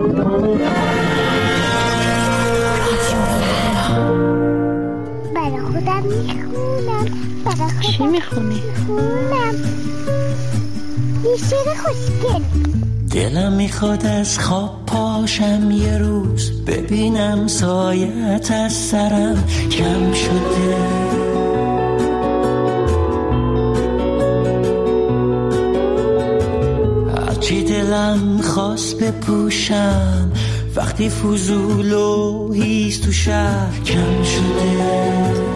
برای خودم میخونم. چی میخونی؟ یه شعر خوشگل. دلم میخواد از خواب پاشم یه روز، ببینم سایت از سرم کم شده. هرچی دلم خواست بپوشم، وقتی فضول و هیز تو شهر کم شده.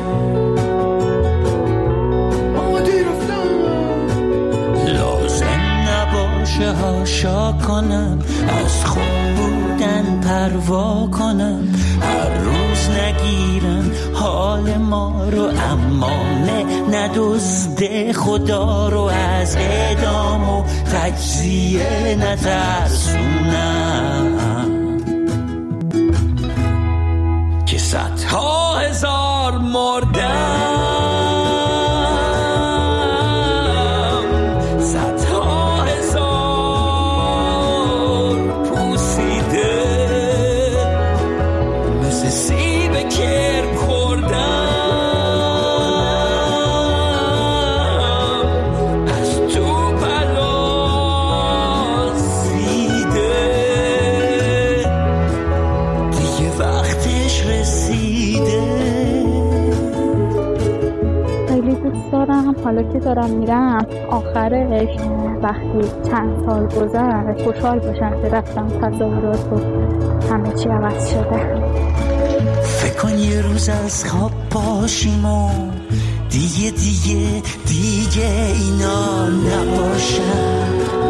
هاشا کنم، از خوب بودن پروا کنم، هر روز نگیرن حال ما رو، اما ندزده خدا رو، از اعدام و تجزیه نترسونم که صدها هزار مردن. حالا که دارم میرم آخرش وقتی چند سال گذشت خوشحال باشم که رفتم تصورات و همه چی عوض شده. فکر کن یه روز از خواب باشیم و دیگه اینا نباشن.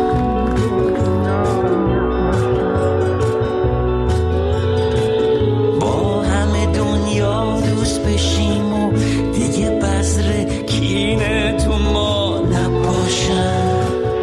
با همه دنیا دوست بشیم و دیگه بذر کینه تو ما نباشن.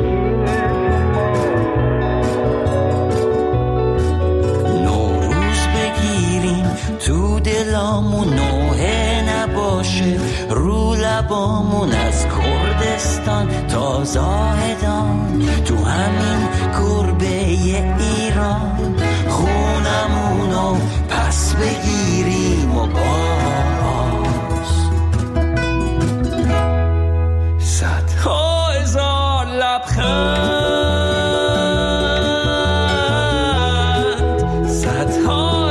نوروز بگیریم تو دلامون، نوحه نباشه رو لبامون، از کردستان تا زاهدان تو همین گربه ایران، خونمونو پس بگیریم و صدها هزار لبخند، صدها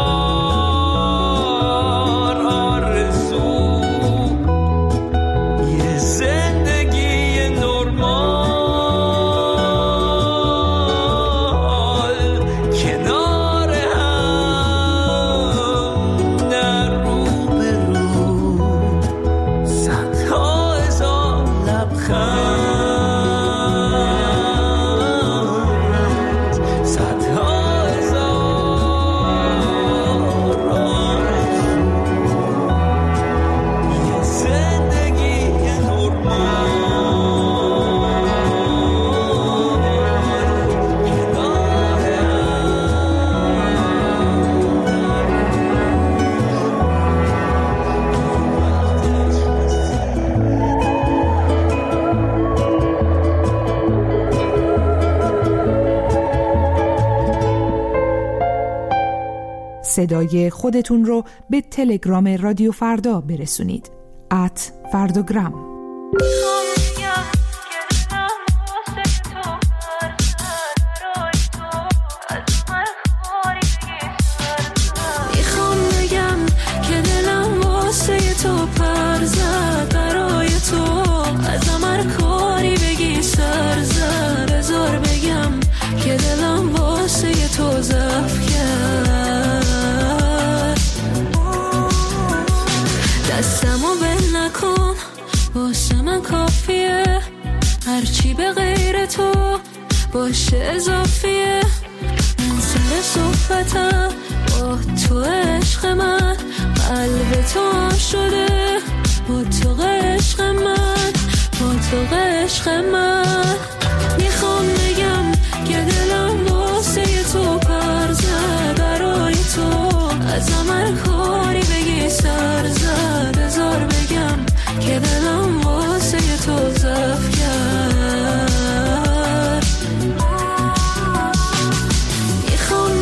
هزار آرزو، یه زندگی نرمال کنار هم، نه رو به رو. صدها هزار لبخند، صدها هزار آرزو، یه زندگی نرمال کنار صدای خودتون رو به تلگرام رادیو فردا برسونید. @فرداگرام. میخوام بگم که دلم واسه تو پر زد، برای تو ازم هر کاری بگی سر زد. بذار بگم که دلم واسه تو ضعف کرد. دستمو بل نکن، واسه من کافیه، هرچی به غیر تو باشه اضافیه. من سر صحبتم با تو عشق من، قلب تو شده با تو عشق من، با تو عشق من. میخوام بگم که دلم واسه تو پر زد، برای تو ازم هر کاری بگی سر زد. بذار بگم که دلم واسه تو ضعف کرد. میخوام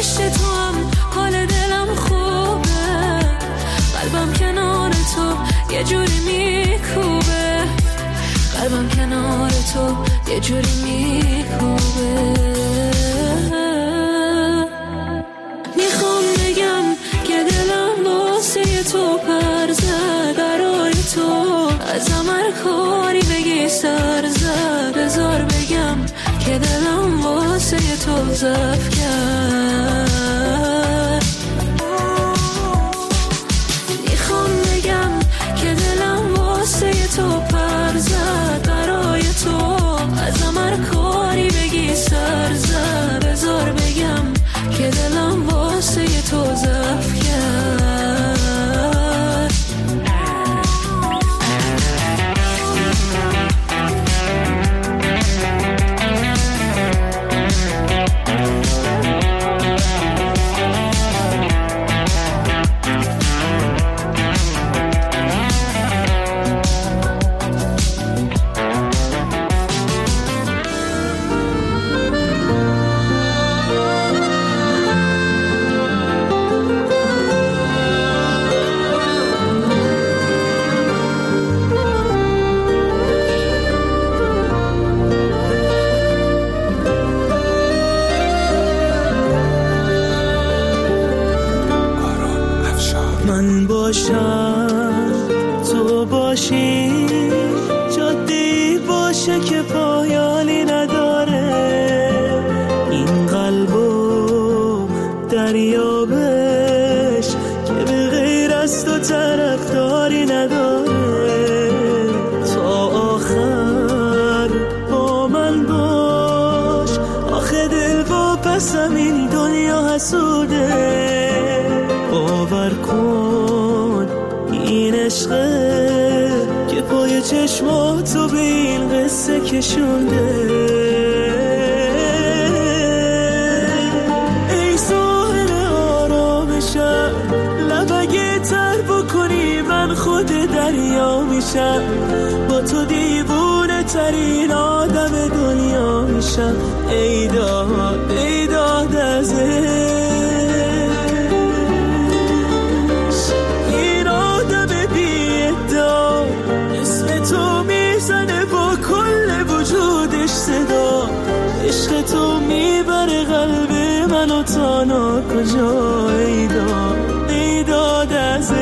عشق تو هم حال دلم خوبه، قلبم کنار تو یه جوری میکوبه، قلبم کنار تو یه جوری میکوبه. میخوام بگم که دلم واسه تو پر زد، برای تو ازم هر کاری بگی سر زد. بذار بگم که دلم واسه تو ضعف کرد. میخوام بگم که دلم واسه تو پر زد، برای تو ازم هر کاری بگی سر زد. بذار بگم که دلم واسه تو ضعف کرد. من باشم تو باشی، جادی باشه که پایانی نداره، این قلبو دریابش که به غیر از تو طرفداری نداره. تا آخر با من باش، آخه دل با پسم این دنیا حسوده. باور کن این عشقه که پای چشماتو به این قصه کشونده. ای ساحل آرامشم، لبگه تر بکنی من خود دریا میشم، با تو دیوونه ترین آدم دنیا میشم. ای داد ای داد از عشق تو میبره قلب منو تا ناکجا. ای داد ای داد از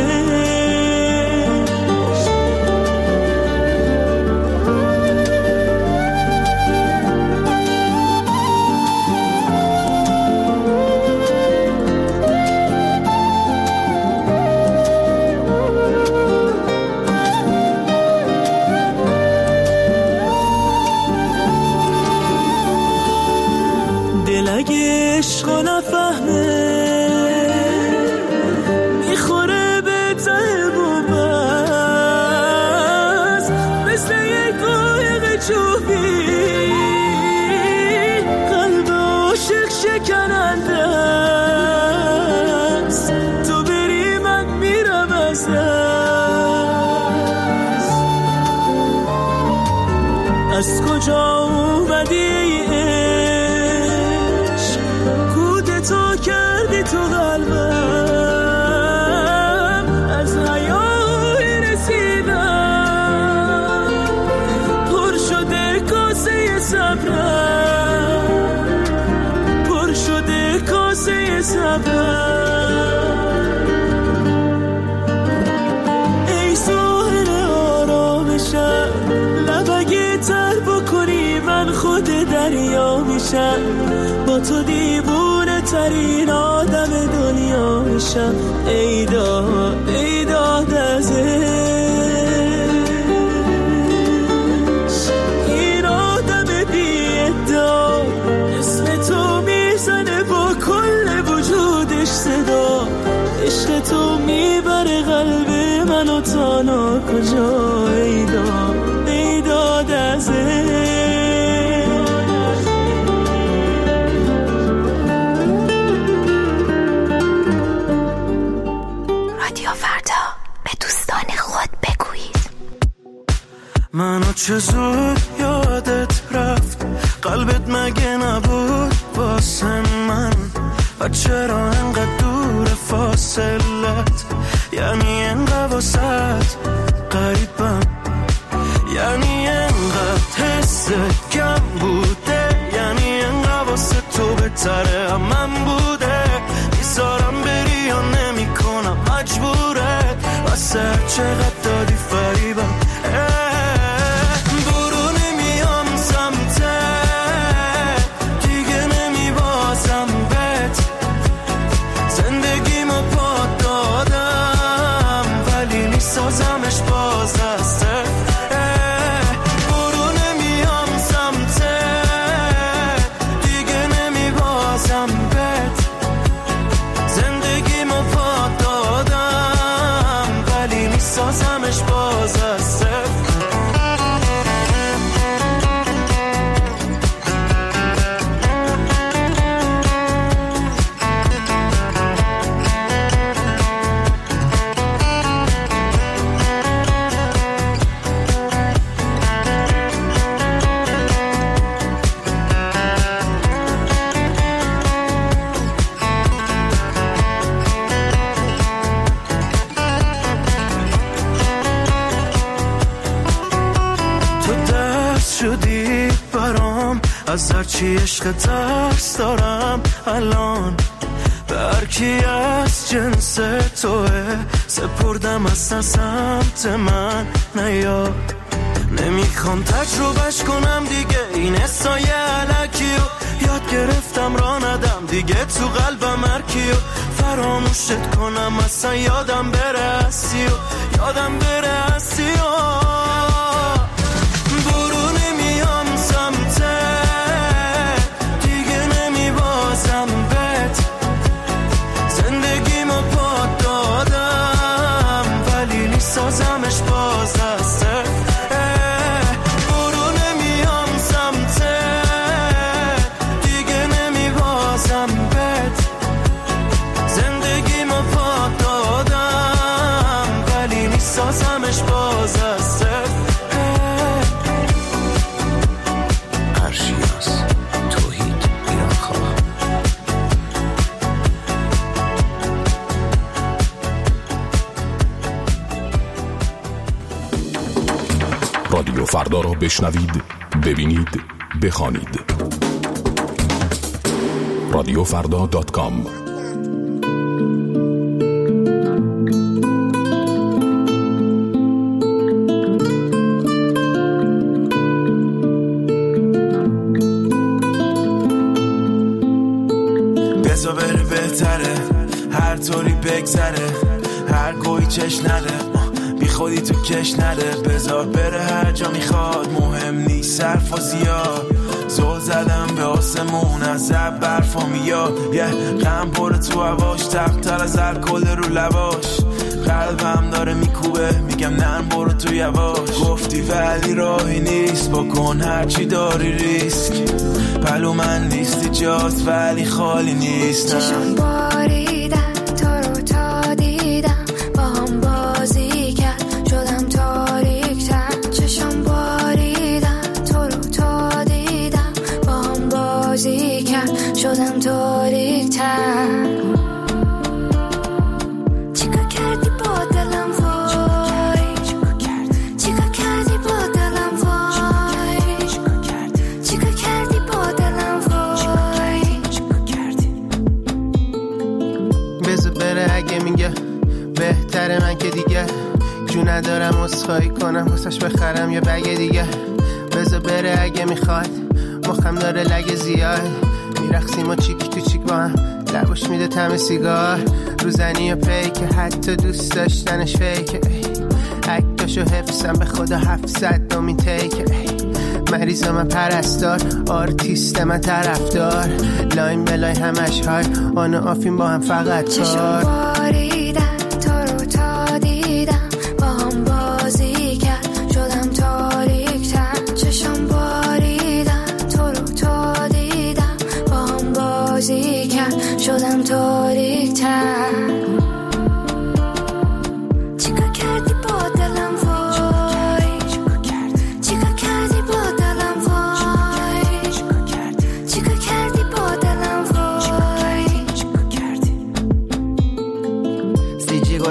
اگه عشقا نفهمه میخوره به ته بومست، مثل یک قایق چوبی قلب عاشق شکننده است. تو بری من میرم از دست. از کجا اومدی تو کردی تو قلبم، از حیای رسیدم پر شده کاسه صبرم، پر شده کاسه صبرم. ای ساحل آرامشم، لبگه تر بکنی من خود دریا میشم، با تو دیوونه ترین آدم دنیا میشم. ای داد ای داد از این آدم بی ادعا، اسم تو میزنه با کل وجودش صدا. عشق تو میبره قلب منو تا ناکجا. ای داد ای داد از منو چه زود یادت رفت، قلبت مگه نبود واسه من، و چرا انقدر دور فاصلت، یعنی انقدر واسط غریبم، یعنی انقدر حست کم بوده، یعنی انقدر واسه تو بهتره من بوده، میذارم بری یا نمی کنم مجبوره، واسه چقدر دادی فریبم. برو نمیام سمته دیگه، نمیبازم بهت، زندگیمو پا دادم ولی میسازمش باز از سازمش باز از صفر. شدی برام، از هرچی عشق ترس دارم الان، به هرکی از جنس توه سپردم از سمت من نیاد، نمیخوام تجربهش کنم دیگه این حسای علکیو، یاد گرفتم را ندم دیگه تو قلبم هرکیو، فراموشت کنم اصلا یادم بره هستی و یادم بره هستی و سازمش باز از صفر. برو نمیام سمته دیگه، نمیبازم بهت، زندگیمو پا دادم ولی میسازمش باز از صفر. عرشیاس توحید ایران خواه. رادیو فردا را بشنوید، ببینید، بخوانید. radiofrda.com. بذار بره بهتره، هر طوری بگذره، هر گویی چش نده، بی خودی تو کش نده، بذار بره هر جا میخواد، مهم نیست حرف و زیاد، زل زدم به آسمون از اب برفا میاد، یه غم پر تو هواش، تقتر از الکل رو لباش، قلبم داره میکوبه میگم نرم برو تو یواش، گفتی ولی راهی نیست بکن هرچی داری ریسک، پلو من نیستی جات ولی خالی نیست، چشم باریدن تو رو تا دیدم، با هم بازی کرد شدم تاریک‌تر، چشم باریدن تو رو تا دیدم، با هم بازی کرد شدم تاریک‌تر. بهتره من که دیگه جو ندارم اسخایی کنم واسش بخرم یه بگ دیگه، بذار بره اگه میخواد، مخم داره لگ زیاد، میرقصیم و چیک تو چیک با هم، لباش میده طعم سیگار، روزنی و پیکه حتی دوست داشتنش فیکه، اکتاشو حفظم به خدا 700 دومین تیکه، مریضا من پرستار، آرتیست من طرفدار، لاین بلای همش های آن آفیم با هم فقط کار. باریدن تو رو تا دیدم، با هم بازی کرد شدم تاریک‌تر، چشم باریدن تو رو تا دیدم، با هم بازی کرد شدم تاریک‌تر.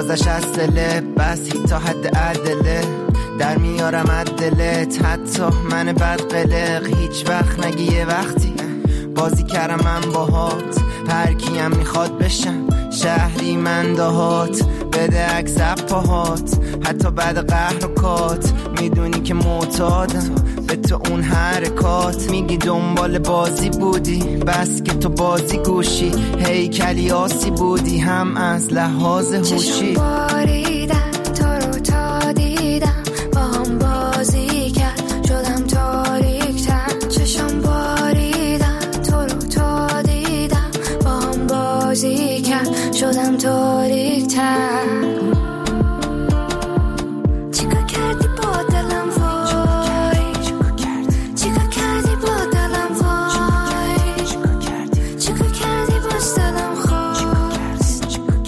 گذشت از دله بس تا حد عدله در میارم عدلت حتی من بد قلق هیچ وقت نگی یه وقتی بازی کردم من باهات هر کیم میخواد بشم شهری من دهات بده عکس پاهات حتی بعد قهر و کات میدونی که معتادم به تو اون حرکات میگی دنبال بازی بودی بس که تو بازی گوشی هیکلی آسی بودی هم از لحاظ هوشی چشم باریدن تو رو تا دیدم با هم بازی کرد شدم تاریک‌تر چشم باریدن تو رو تا دیدم با هم بازی کرد شدم تاریک‌تر چیکار کردی با دلم وای چیکار کردی با دلم وای چیکار کردی با دلم خواست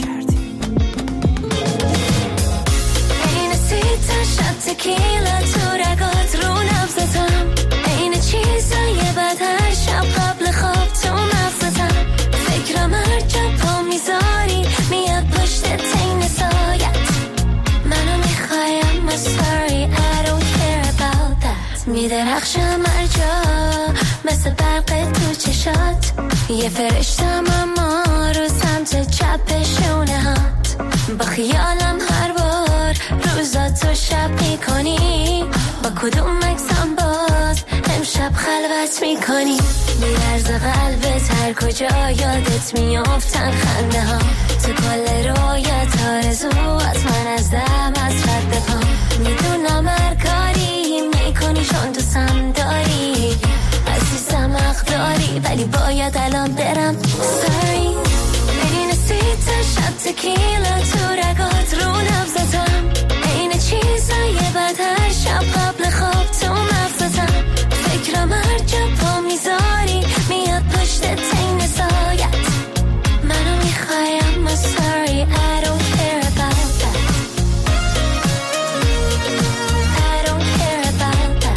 این سیتا شد تکیلا تو رگات رو نفستم این چیزای بد هر شب قبل خواب تو مفستم فکرم هر جا پا میذاری میاد پشت تین سایت منو میخوایم I'm sorry I don't care about that میدرخشم هر جا مثل برق تو چشات یه فرشتم اما رو سمت چپ شونه هات با خیالم هر بار روزاتو شب میکنی با کدوم مکسم باز امشب خلوت میکنی میرز قلبت هر کجا یادت میافتن خنده ها تو کل رویت آرزو از من از دم از رد پا میدونم هر کاری میکنی چون تو سم داری عزیزم حق داری ولی باید الان برم sorry این سیتا شد تکیلا تو رگات رو نفستم این چیزای بد هر شب قبل خواب تو مفستم فکرم هر جا پا میذاری میاد پشت تین سایت منو میخوایم I'm sorry I don't care about that I don't care about that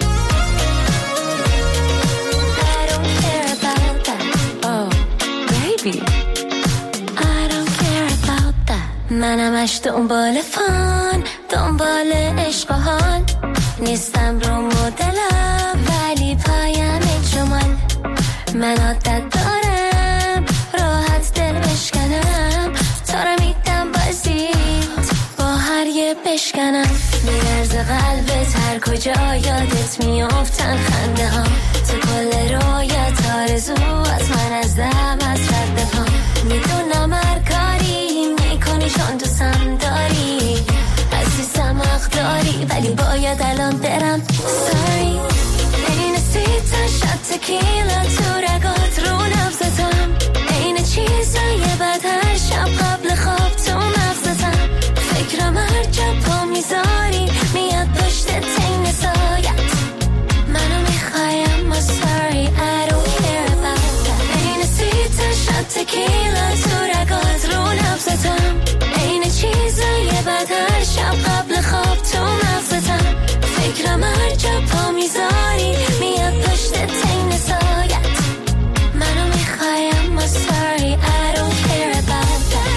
I don't care about that oh baby I don't care about that منمش دنبال فان دنبال عشق و حال نیستم رو مدلم ولی پایم جمال من عادت دارم راحت دل بشکنم تا رو میدم بازیت با هر یه بشکنم میرز قلبت هر کجا یادت میافتن خنده ها تو کل رویت آرزو از من از دم از رد پا میدونم هر کاری میکنی چون تو سم داری عزیزم حق داری ولی باید الان برم sorry این سیتا شد تکیلا تو رگات رو نفستم این چیزای بد هر شب قبل خواب تو مفستم فکرم هر جا پا میذاری میاد پشت تین سایت منو میخوایم I'm sorry I don't care about that این سیتا شد تکیلا تو رگات رو نفستم این چیزای بد هر شب قبل خواب تو مفستم فکرم هر جا پا میذاری میاد پشت تین سایت منو میخوایم I'm sorry I don't care about that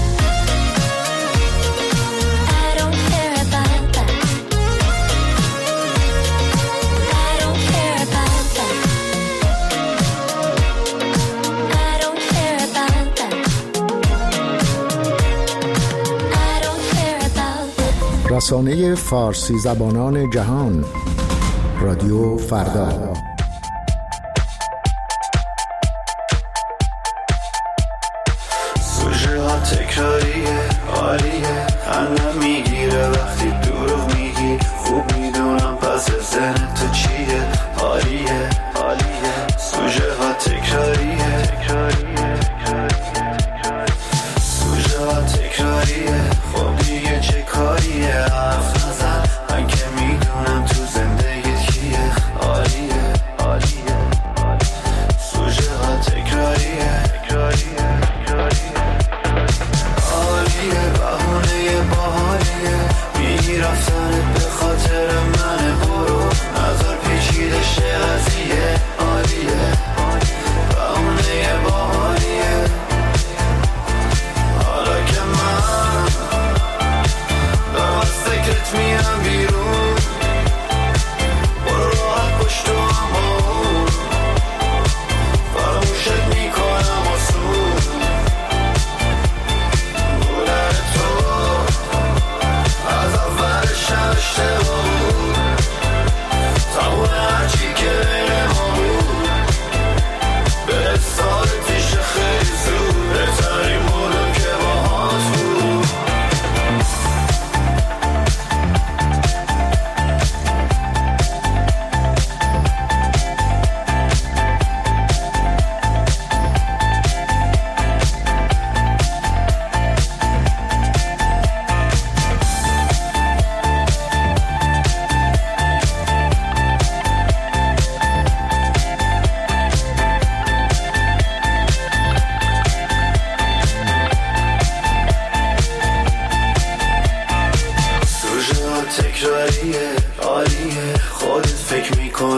I don't care about that I don't care about that I don't care about that I don't care about that رسانه فارسی زبانان جهان رادیو فردا سوژه ها تکراریه عالیه خندم میگیره وقتی دروغ میگی خوب میدونم پس ذهن تو چیه عالیه عالیه سوژه ها تکراریه سوژه ها تکراریه خب دیگه چه کاریه حرف نزن من که میدونم تو زندگیت کیه عالیه عالیه سوژه ها تکراریه عالیه بهونه باحالیه میگی رفتنت به خاطر منه برو نظر پیچیده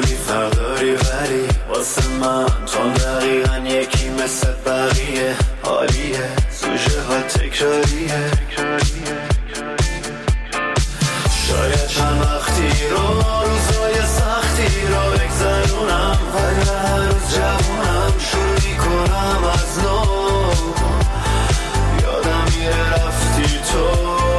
بی فرق داری ولی واسه من تو دقیقا یکی مثل بقیه. حالیه سوژه ها تکراریه. شاید چند وقتی رو روزای سختی رو بگذرونم، ولی هر روز جوونم شروع میکنم از نو. یادم میره رفتی تو،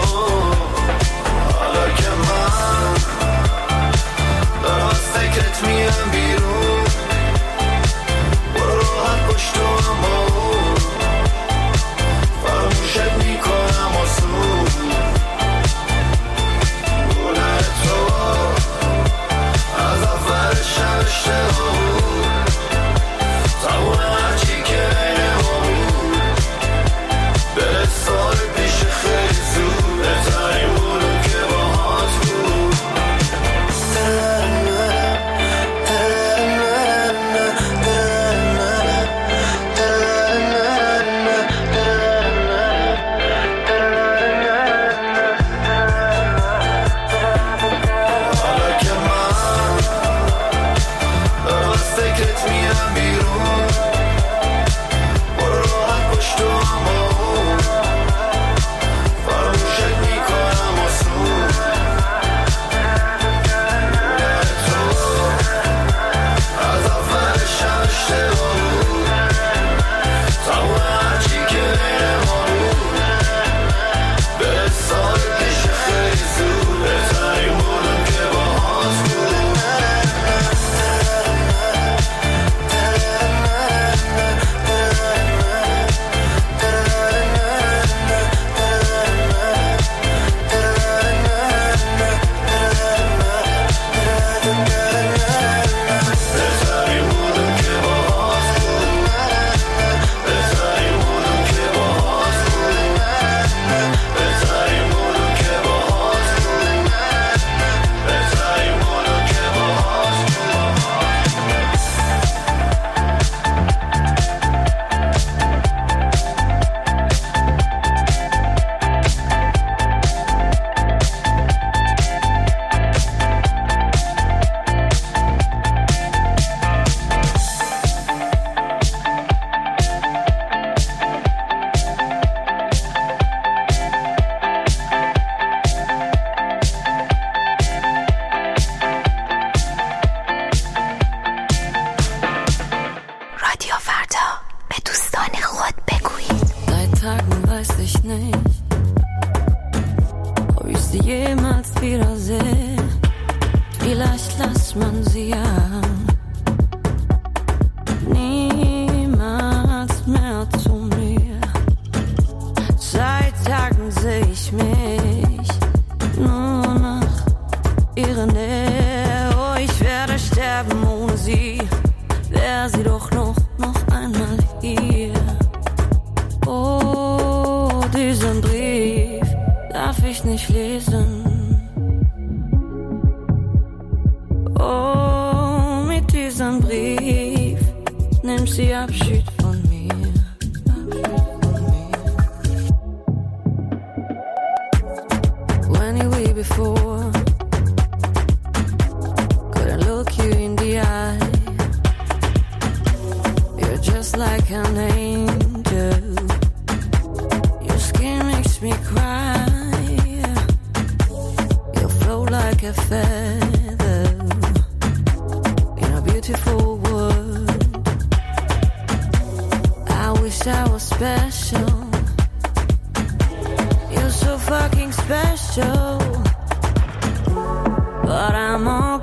حالا که من دارم از فکرت میرم بیرون. برو راحت باش تو، اما فراموشت میکنم آسون. گونه تو از اول شب اشتباه بود، تمام هرچی که بین ما بود. به سال پیش خیلی زود بهترین بودم که باهات بود. حالا که من دارم از فکرت میرم بیرون. برو راحت باش تو، اما فراموشت میکنم آسون. تو از اول شب اشتباه بود، تمام هرچی که بین ما بود. به سال پیش خیلی زود بهترین بودم که باهات بود. بهترین بودم که باهات بود. بهترین بودم که باهات بود. بهترین بودم که باهات بود. بهترین بودم که باهات رادیو فردا به دوستان خود بگویید. Seit Tagen weiß ich nicht, ob ich sie jemals wiedersehe. Vielleicht lässt man sie ja niemals mehr zu mir. Seit Tagen sehe ich mich nur nach ihrer Nähe. Oh, ich werde sterben ohne sie. Wär sie doch noch einmal hier. Oh, diesen Brief darf ich nicht lesen. Oh, mit diesem Brief nimmt sie Abschied von mir. When you were before, couldn't look you in the eye. You're just like an angel. Your skin makes me cry. You float like a feather in a beautiful world. I wish I was special. You're so fucking special. But I'm all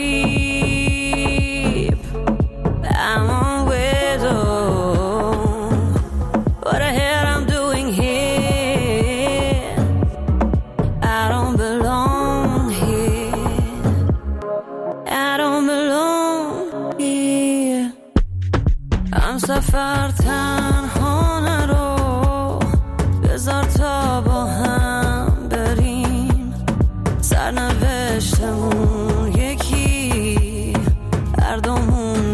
creep. I'm all widow. What the hell I'm doing here? I don't belong here. I don't belong here. I'm سفر تنها نرو. بذار تا با هم بریم. سرنوشتمون یکی. هر دومون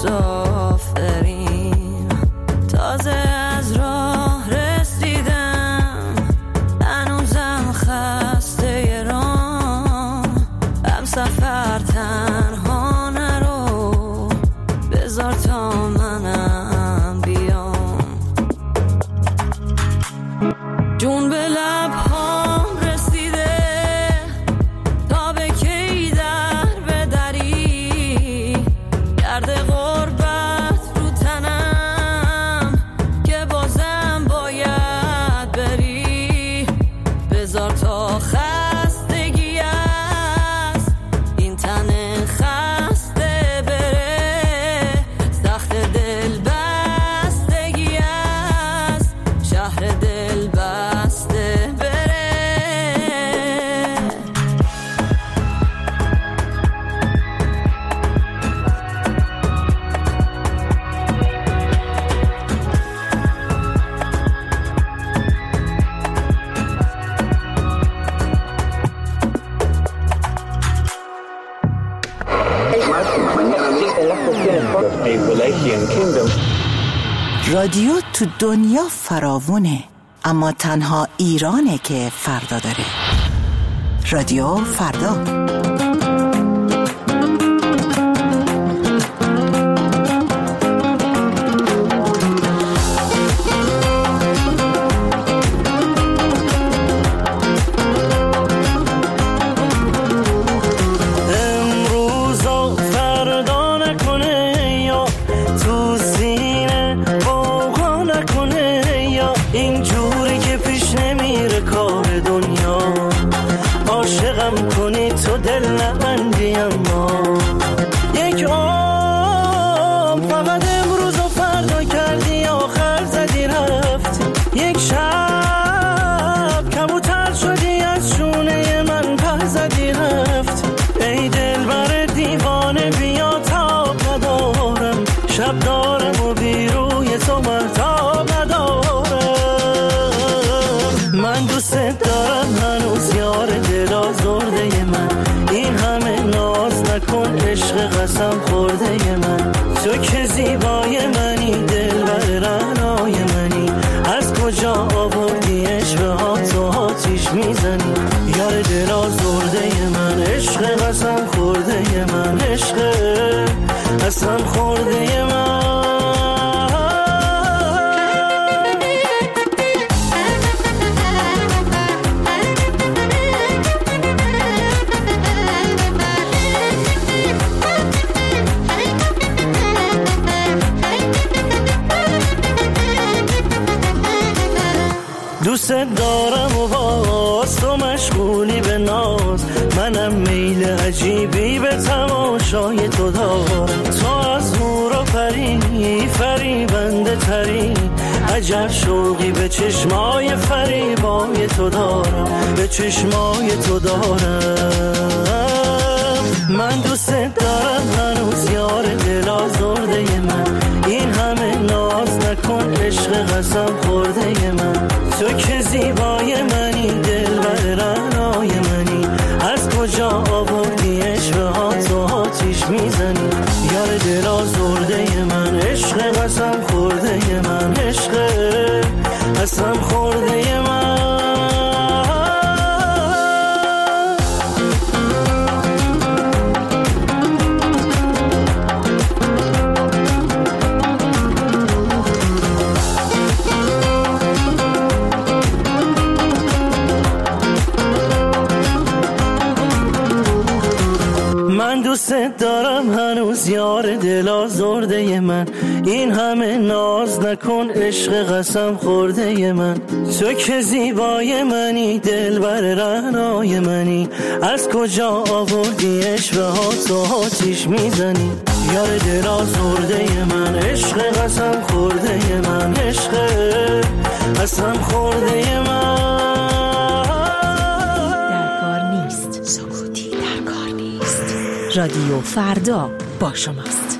مسافریم. تازه از راه رسیدم. هنوزم خسته راه. هم سفر تنها نرو. رادیو تو دنیا فراوونه، اما تنها ایرانه که فردا داره. رادیو فردا. قسم خورده من، تو که زیبای منی، دلبر رعنای منی، از کجا آوردی عشق تو آتیش میزنی، یار دل آزرده من، عشق قسم خورده من، عشق قسم خورده من. دوست دارم و باز تو مشغولی به ناز، منم میل عجیبی به تماشای تو دارم، تو از نور و پری فریبنده تری، عجب شوقی به چشمای فریبای تو دارم، به چشمای تو دارم. من دوست دارم هنوز یار دل آزرده من، این همه ناز نکن عشق قسم خورده من، تو که زیبای منی، دلبر رعنای منی، از کجا آوردی عشق تو آتیش میزنی، یار دل آزرده من، عشق قسم خورده من، عشق قسم خورده من. دوست دارم هنوز یار دل آزرده من، این همه ناز نکن عشق قسم خورده من، تو که زیبای منی، دلبر رعنای منی، از کجا آوردی عشق تو آتیش میزنی، یار دل آزرده من، عشق قسم خورده من، عشق قسم خورده من. رادیو فردا با شماست.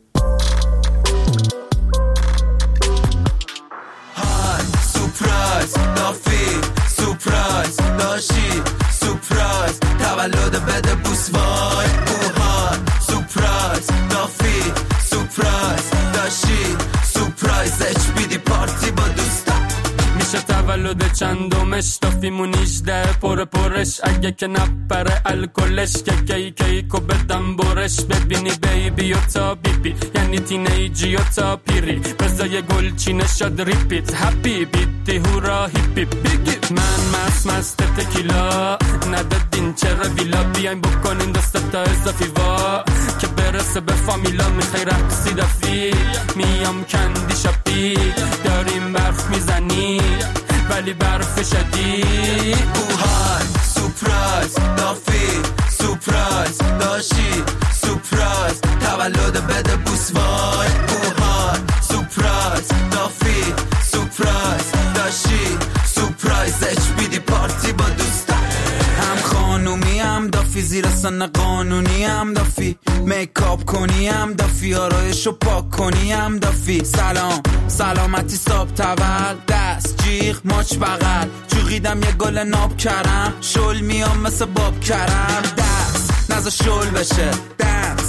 های سورپرایز دافی، سورپرایز داشی، سورپرایز تولد بده بوس وای اوهای، سورپرایز دافی، سورپرایز داشی، سورپرایز اچ بی دی پارتی با دوستا، میشه تولد چندمش دافیمون 18 پرش، اگه که نپره الکلش که کیکو بدم برش، ببینی بیبی و تا بیبی یعنی تینیجی و تا پیری، بزای گلچینه شد ریپیت هپی بیتی هورا هیپی بیگی، من مست تکیلا ندادین چرا ویلا، بیاین بکنین دست تا اضافی وا که برسه به فامیلا، میخوای رقصی دافی میام کندی شاپی، داریم برف میزنی ولی برف شدی، اوهای سورپرایز دافی، سورپرایز داشی، سورپرایز تولد بده بوس وای اوهای، سورپرایز دافی، سورپرایز داشی، سورپرایز اچ بی دی پارتی با دوستا، هم خانومی هم دافی، زیر سن قانونی هم دافی، میکاپ کنی هم دافی، آرایشو پاک کنی هم دافی، سلام سلامتی صاحب تول، دست جیغ ماچ بغل، چوغیدم یه گل ناب کرم، شل میام مثل باب کرم، دست نزا شل بشه، دنس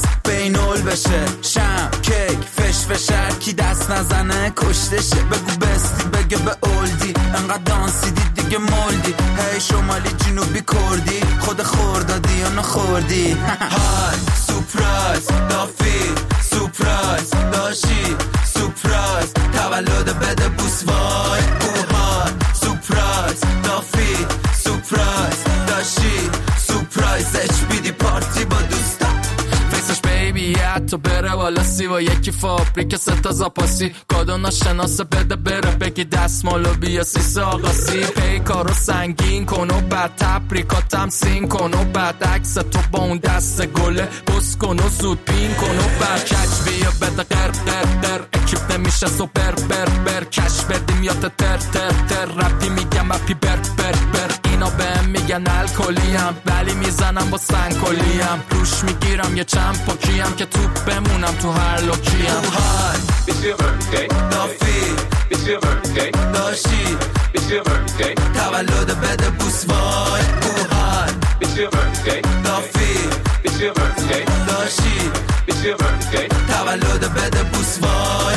نول بشه. شم کیک فش فشر کی دست نزنه کشتشه. بگو بستی بگه به اولدی انقدر دانسیدی دیگه مولدی. هی شمالی جنوبی کردی خود خوردادی یا نخوردی. های سپرایز دافی سپرایز داشی سپرایز تولد بده بوس وای. های سپرایز دافی سپرایز داشی سپرایز اچ بی دی پارتی با دوستا. فیسش بیبی حتی بره والا سی و یکی فابریک ستا زاپاسی. کادو ناشناسه بده بره بگی دستمالو بیا سیسه آقاسی. پیکارو سنگین کن و بعد تبریکاتم سین کن و بعد عکس تو با اون دست گله بس کن و زود پین کن و بعد کچ بیا بده قر قر قر. اکیپ نمیشه سوپر بر بر کش بدیم یا تر تر تر ربی میگم اپی بر بر بر. اینا بهم میگن الکلیم ولی میزنم با سنگکلیم. روش میگیرم یه چند پاکیم که توپ بمونم تو هر لوکیم. های It's your birthday. دافی It's your birthday. داشی It's your birthday. تولد بده بوس وای. های It's your birthday. دافی It's your birthday. داشی It's your birthday. تولد بده بوس وای.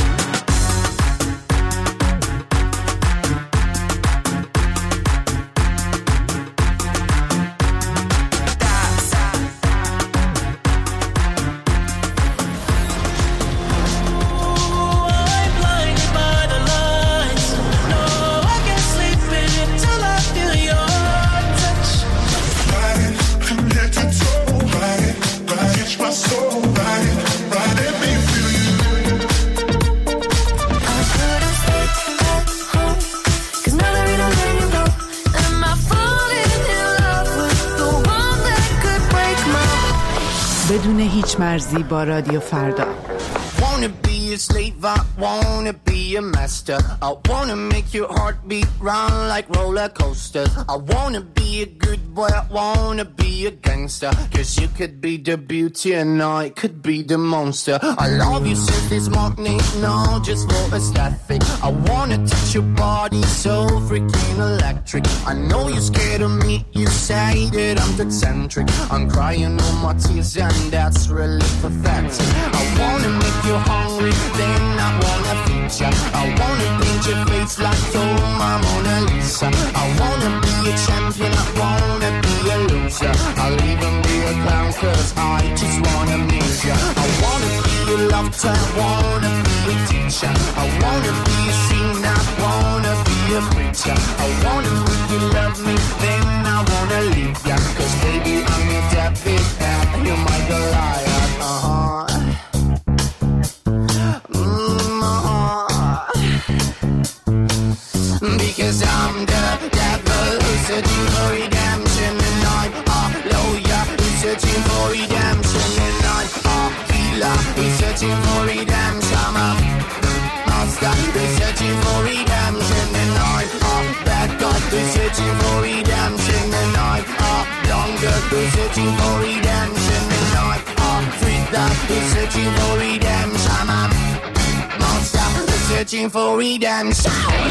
بدون هیچ مرزی با رادیو فردا. Wanna be a slave, I wanna be a master. I wanna make your heartbeat run like roller coasters. I wanna be a good boy, I wanna be a gangster. Cause you could be the beauty and I could be the monster. I love you since this morning, no, just for aesthetic. I wanna touch your body so freaking electric. I know you're scared of me, you say that I'm eccentric. I'm crying all my tears and that's really pathetic. I wanna make you hungry, then I wanna feed ya. I wanna paint your face like oh my Mona Lisa. I wanna be a champion, I wanna be a loser. I'll even be a clown cause I just wanna meet ya. I wanna be a lover, I wanna be a teacher. I wanna be a singer, I wanna be a preacher. I wanna make you love me, then I wanna leave ya. Cause baby I'm your David and you're my Goliath. Because I'm the devil who's searching for redemption. And I'm a lawyer who's searching for redemption. And I'm a healer who's searching for redemption. I'm a master who's searching for redemption. And I'm a bad guy who's searching for redemption. And I'm a longer who's searching for redemption. And I'm a freedom who's searching for redemption. I'm a monster who's searching for redemption.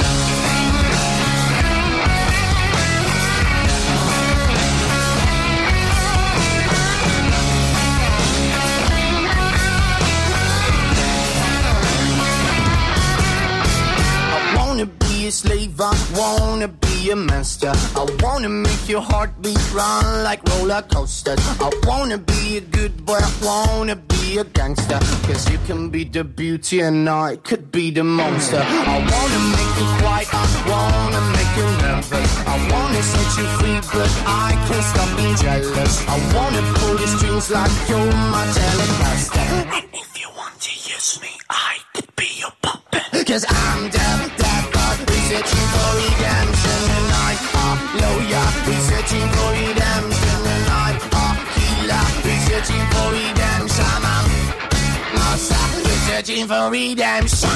A slave, I wanna be a master. I wanna make your heartbeat run like roller coasters. I wanna be a good boy, I wanna be a gangster. Cause you can be the beauty and I could be the monster. I wanna make you quiet, I wanna make you nervous. I wanna set you free but I can't stop being jealous. I wanna pull your strings like you're my telecaster. And if you want to use me, I could be your puppet. Cause I'm the devil, we're searching for redemption. And I'm a lawyer, we're searching for redemption. And I'm a healer, we're searching for redemption. I'm a master, we're searching for redemption.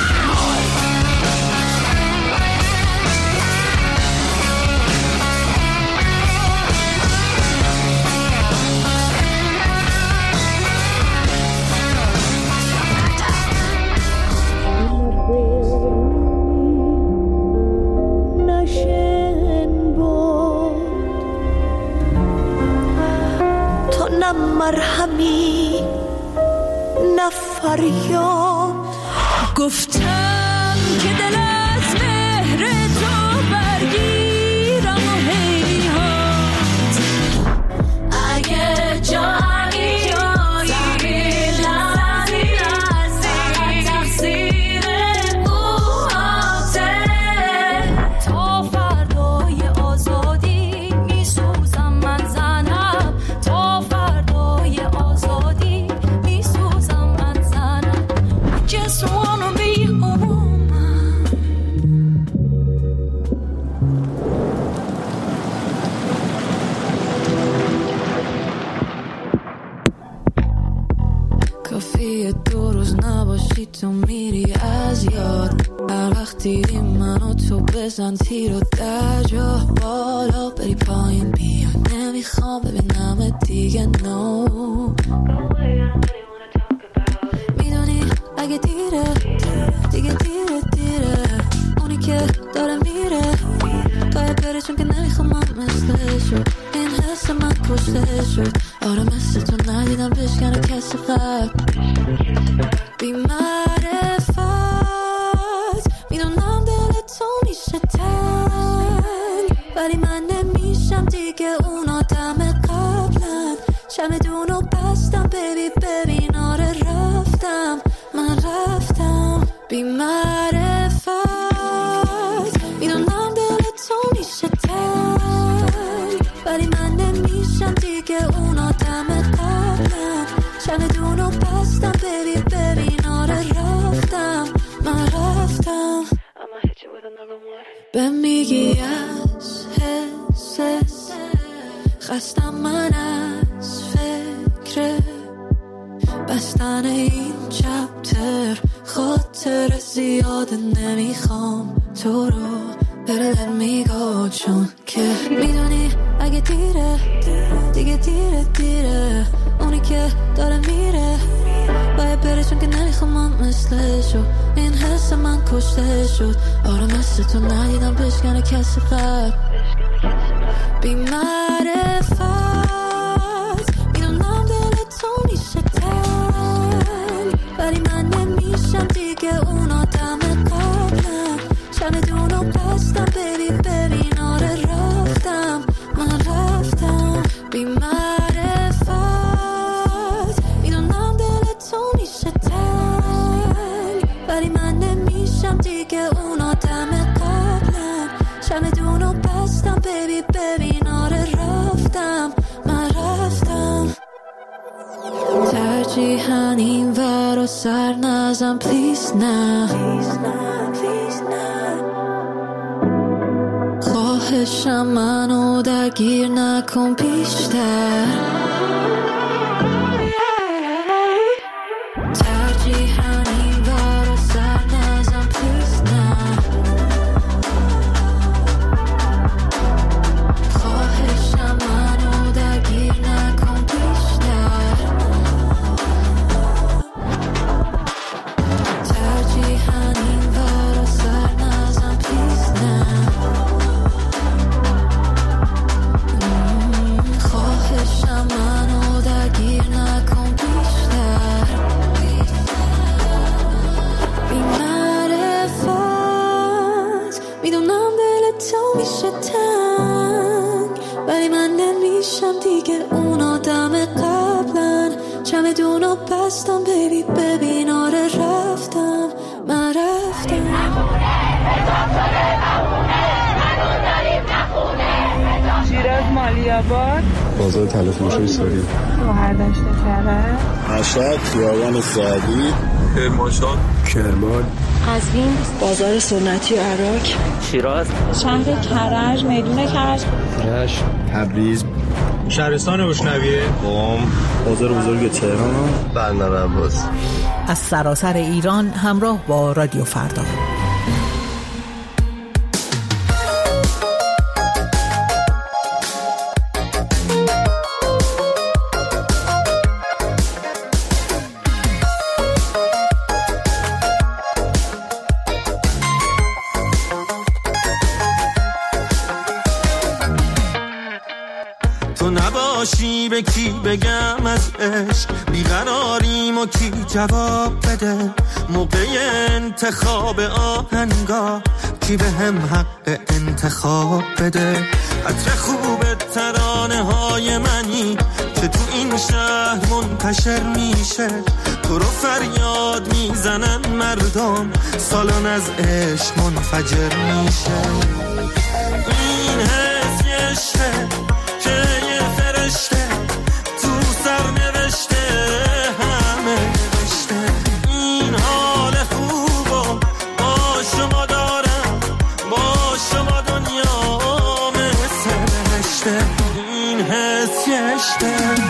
مرهمی فریاد گفتم که دل از مهر تو برگیرم و هیهات اگه جایی تقصیر اوهاته تا فردای آزادی میسوزم من زنم تا فردای آزادی میسوزم من زنم Just wanna be a woman کافیه 2 روز نباشی تو میری از یاد هر وقت دیدی منو تو بزن تیر و در جا بالا بری پایین بیا نمیخوام ببینم دیگه نو میدونی اگه دیره دیگه دیره اونی که داره میره باید بره چون که نمیخوام من مثلشو این حس من کشته شد آره مثل تو ندیدم بشکنه کسی قبل بی معرفت میدونم دل تو میشه تنگ ولی من نمیشم دیگه اون آدم قبلن چمدونو بستم ببین آره رفتم من رفتم بی معرفت میدونم دل تو میشه تنگ ولی من نمیشم دیگه اون آدم قبلن چمدونو بستم ببین آره رفتم من رفتم به میگی از حس خستم من از فکر بستن این چپتر خاطر زیاده نمیخوام تو رو دل میگو چون که میدونی اگه دیره دیگه دیره اونی که داره میره باید بره چون که نمیخوام من مثلشو این حس من کشته شد آره مثل تو ندیدم بشکنه کسی قبل بی معرفت میدونم دل تو میشه تنگ ولی من نمیشم دیگه اون آدم قبلم چمدونو بستم ببین آره رفتم من رفتم بی معرفت میدونم دل تو میشه تنگ ولی من نمیشم دیگه اون آدم قبلم چمدونو بستم ببین آره رفتم من رفتم ترجیحاً این ور و سر نزم پلیز نه خواهشم منو درگیر نکن بیشتر ترجیحاً این ور و سر نزم پلیز نه خواهشم منو درگیر نکن بیشتر ترجیحاً این ور و سر نزم پلیز نه خواهشم منو درگیر نکن بیشتر بی معرفت میدونم دل تو میشه تنگ ولی من نمیشم دیگه اون آدم قبلن چمدونو بستم ببین آره رفتم من رفتم شیراز مالیاباد بازار تلفروشی ساری هردشت کرد مشهد خیابان سعدی کرمانشاه کرمان قزوین بازار سنتی عراق شیراز شهر کرج میدون کرج رشت تبریز شهرستان بوشنویه قم بازار بزرگ تهران بندر عباس از سراسر ایران همراه با رادیو فردا تو نباشی به کی بگم از عشق بیقراریم و کی جواب بده موقع انتخاب آهنگا، کی به هم حق انتخاب بده. عطر خوب ترانه های منی که تو این شهر منتشر میشه، تو رو فریاد میزنن مردم، سالن از عشق منفجر میشه. این حس یه عشقه که یه فرشته تو سر نوشته، همه نوشته. این حال خوبو با شما دارم، با شما دنیا مثل بهشته. این حس یه عشقه.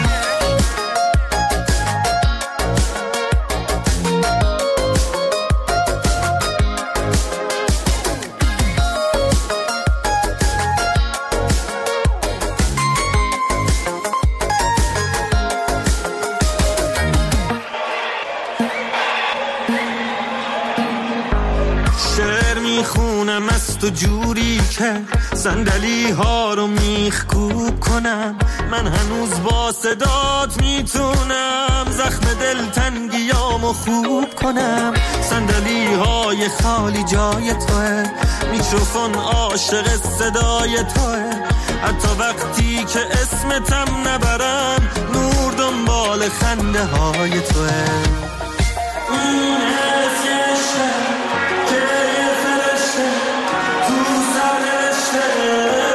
تو جوری که صندلی ها رو میخکوب کنم، من هنوز با صدات میتونم زخم دلتنگیامو خوب کنم. صندلی های خالی جای توه، میکروفون عاشق صدای توه، حتی وقتی که اسمتم نبرم نور دنبال خنده های توه. این حسیشه که یه فرشته تو سر نوشته،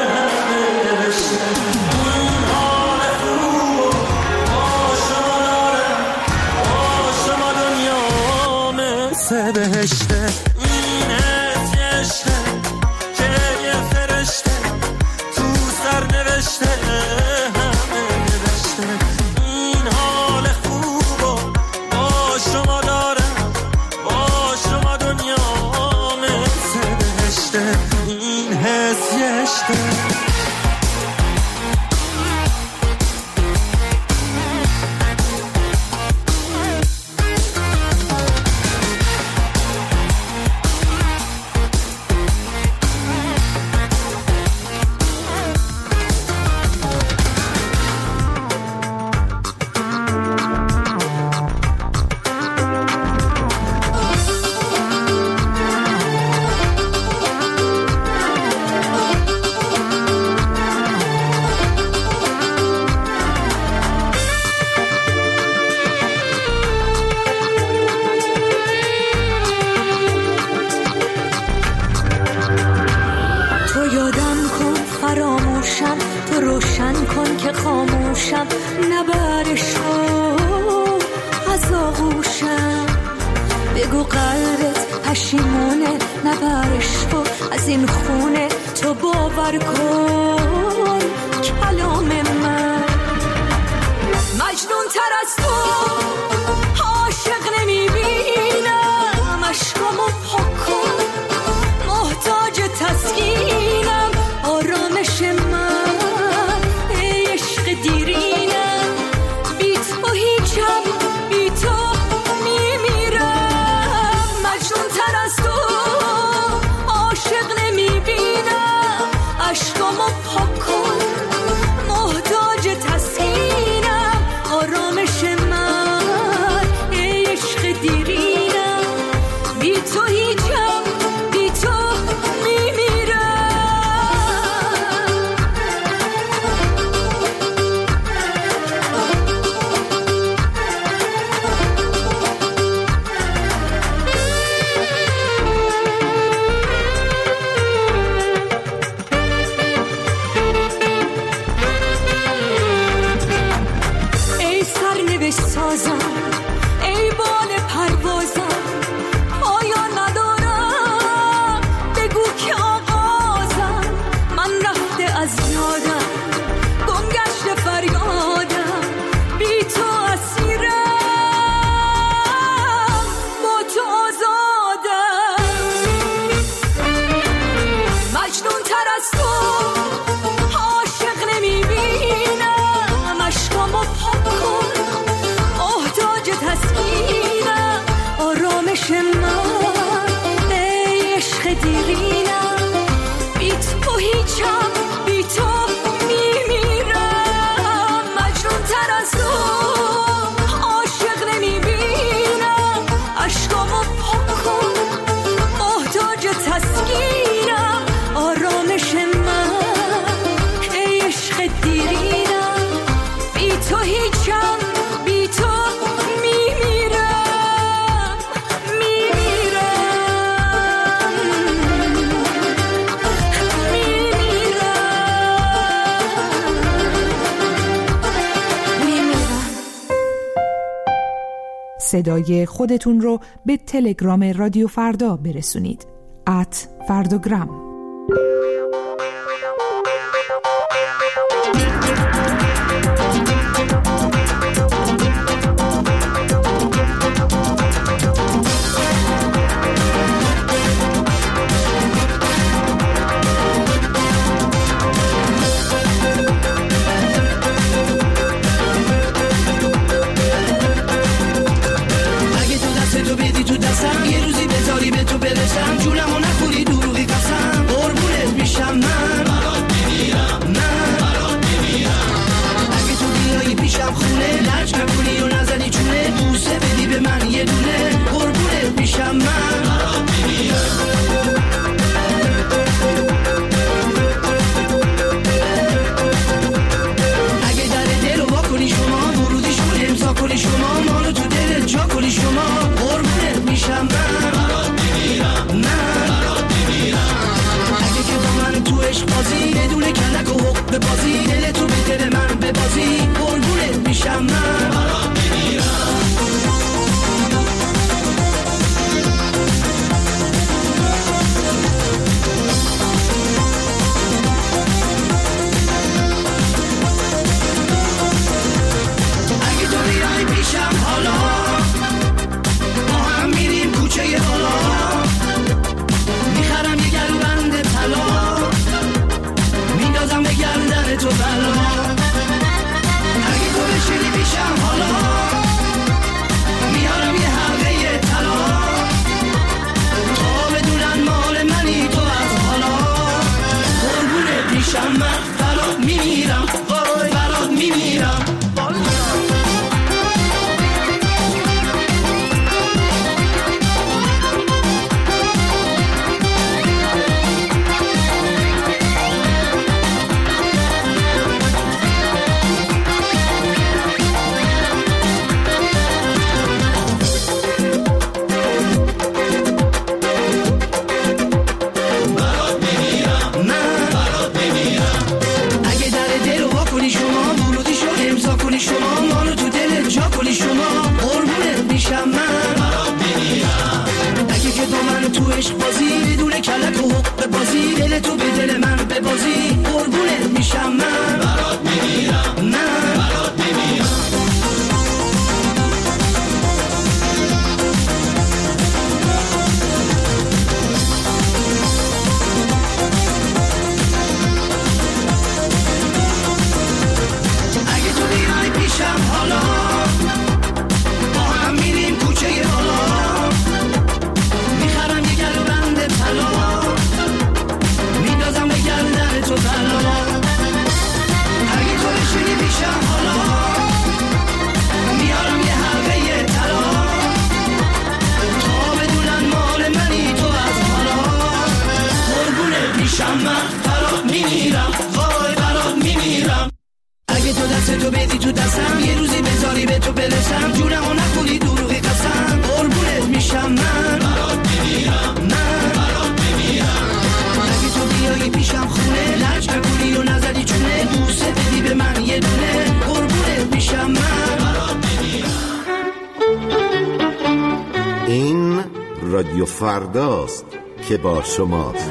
این حال خوب با شما دارم، با شما دنیا مثل بهشته. این حسیشه که یه فرشته تو سر نوشته، همه نوشته. این حال خوب با شما دارم، با شما دنیا مثل بهشته. این حس یه عشقه. محتاج تسکینم، آرامش من صدای خودتون رو به تلگرام رادیو فردا برسونید. @فرداگرام. یه روزی بذاری به تو برسم، جونمو نخوری دروغی قسم، قربونت میشم من برات میمیرم، من برات میمیرم. اگه تو بیایی پیشم خونه، لج نکنی و نزنی چونه، بوسه بدی به من یه دونه، قربونت میشم من برات میمیرم. اگه در دل رو وا کنی شما، ورودیشو امضا کنی شما، مانو تو دلت جا کنی شما، قربونت میشم من برات میمیرم، من برات میمیرم. اگه که با من تو عشق بازی، بدون کلک و حق به بازی، دل تو به دل من ببازی، قربونت میشم من برات میمیرم. اگه تو بیایی پیشم حالا، با هم میریم کوچه حالا، میخرم یه گلوبند طلا، میندازم به گردن تو بلا. اگه تو بشینی پیشم حالا، میارم یه حلقه طلا، تا بدونن مال منی تو از حالا، قربونت میشم من برات میمیرم، وای برات میمیرم. شما مانو تو دلت جا کنی شما، قربونت میشم من برات میمیرم. اگه که با من تو عشق بازی، بدون کلک و حق بازی، دل تو به دل من ببازی، قربونت میشم من برات میمیرم، من برات میمیرم. پیشم حالا، با هم میریم کوچه حالا، میخرم یه گلوبند طلا، میندازم به گردن تو بلا. اگه تو بشینی پیشم حالا، میارم یه حلقه طلا، تا بدونن مال منی تو از حالا، قربونت میشم من برات میمیرم، وای برات میمیرم. اگه تو دستتو بدی تو دستم، یه روزی بذاری به تو برسم، جونمو نخوری دروغی قسم، قربونت میشم من برات میمیرم، من برات میمیرم. اگه تو بیایی پیشم خونه، لج نکنی و نزنی چونه، بوسه بدی به من یه دونه، قربونت میشم من برات میمیرم. این رادیو فرداست که با شماست.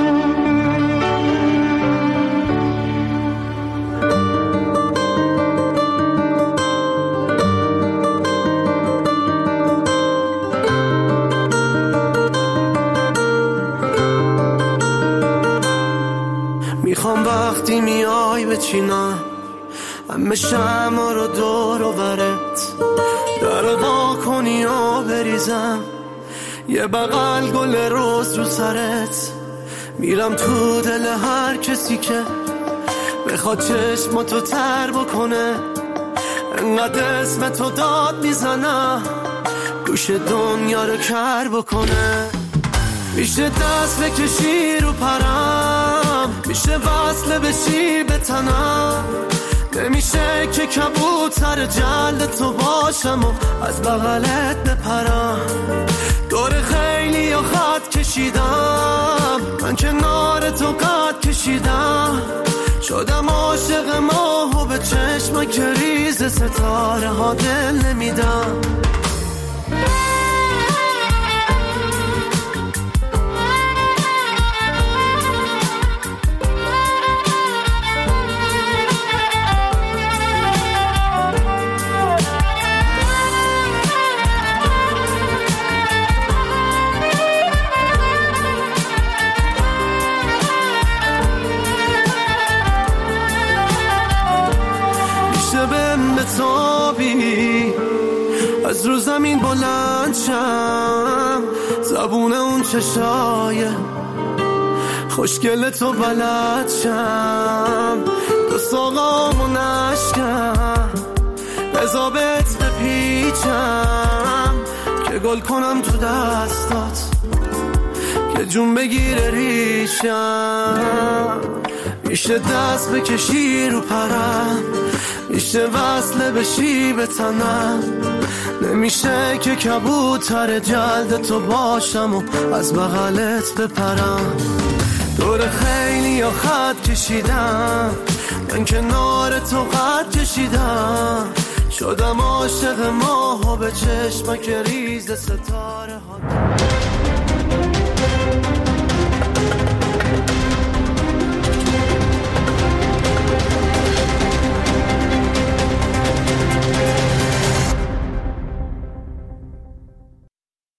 میخوام وقتی میای بچینم همه شمع رو دور و برت، در وا کنی و بریزم یه بغل گل روز رو سرت. میرم تو دل هر کسی که بخواد چشماتو تر بکنه، انقدر اسم تو داد میزنم گوش دنیا رو کر بکنه. میشه دست بکشی رو پرم، میشه وصله بشی به تنم، نمیشه که کبوتر جلد تو باشم و از بغلت بپرم. دور خیلی و خط کشیدم، من کنار تو قد کشیدم، شدم عاشق ماه و به چشم که ریز ستاره ها دل نمیدم. شم، زبون اون چشای خوشگل تو بلد شم، دو ساقامو نشکم بزا بهت بپیچم که گل کنم تو دستات که جون بگیره ریشم، میشه دست بکشی رو پرم، میشه وصله بشی به تنم، نمیشه که کبوتر جلد تو باشم و از بغلت بپرم. دور خیلی یا خط کشیدم، من کنار تو خط کشیدم، شدم عاشق ماه و به چشمک ریز ستاره ها.